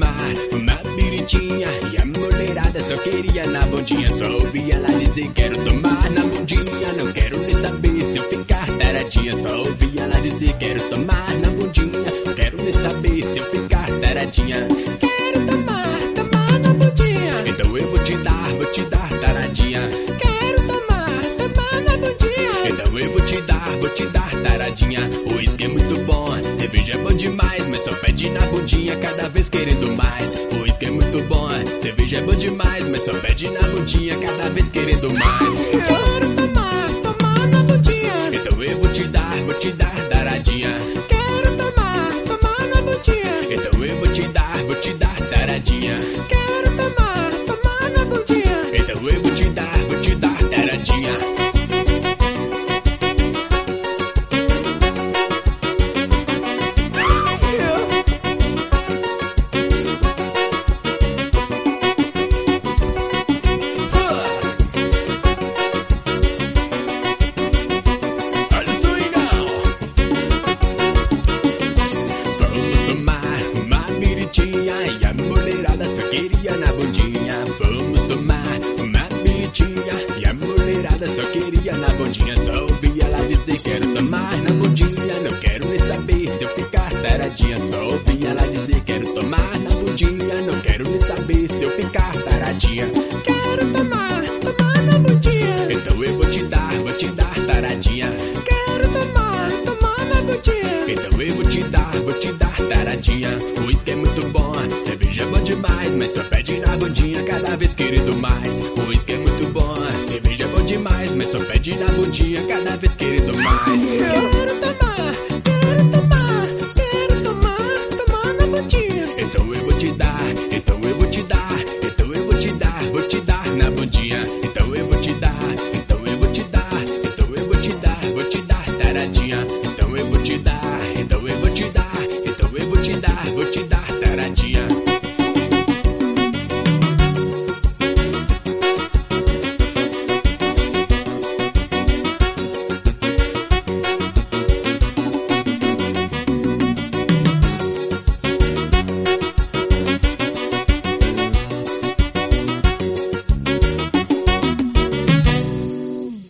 tomar uma biritinha e a mulherada só queria na bundinha. Só ouvia ela dizer quero tomar na bundinha, não quero nem saber se eu ficar taradinha. Só ouvia ela dizer quero tomar na bundinha, não quero nem saber se eu ficar taradinha. Quero tomar na bundinha, então eu vou te dar taradinha. Quero tomar na bundinha, então eu vou te dar taradinha. O uísque é muito bom, cerveja é bom demais, mas só pede na bundinha cada vez querendo mais. O uísque é muito bom, cerveja é bom demais, mas só pede na bundinha cada vez querendo mais. Quero tomar na bundinha, então eu vou te dar taradinha. Quero tomar na bundinha, então eu vou te dar taradinha. Quero tomar na bundinha, então eu vou te dar taradinha. E a mulherada só queria na bundinha. Vamos tomar uma biritinha e a mulherada só queria na bundinha. Só ouvia ela dizer quero tomar na bundinha, não quero nem saber se eu ficar taradinha. Só ouvia ela dizer quero tomar na bundinha, não quero nem saber se eu ficar taradinha. Quero tomar na bundinha, então eu vou te dar taradinha. Quero tomar na bundinha, então eu vou te dar taradinha. O uísque é muito bom, cerveja é bom demais, mas só pede na bundinha cada vez querendo mais. O uísque é muito bom, cerveja é bom demais, mas só pede na bundinha cada vez querendo mais.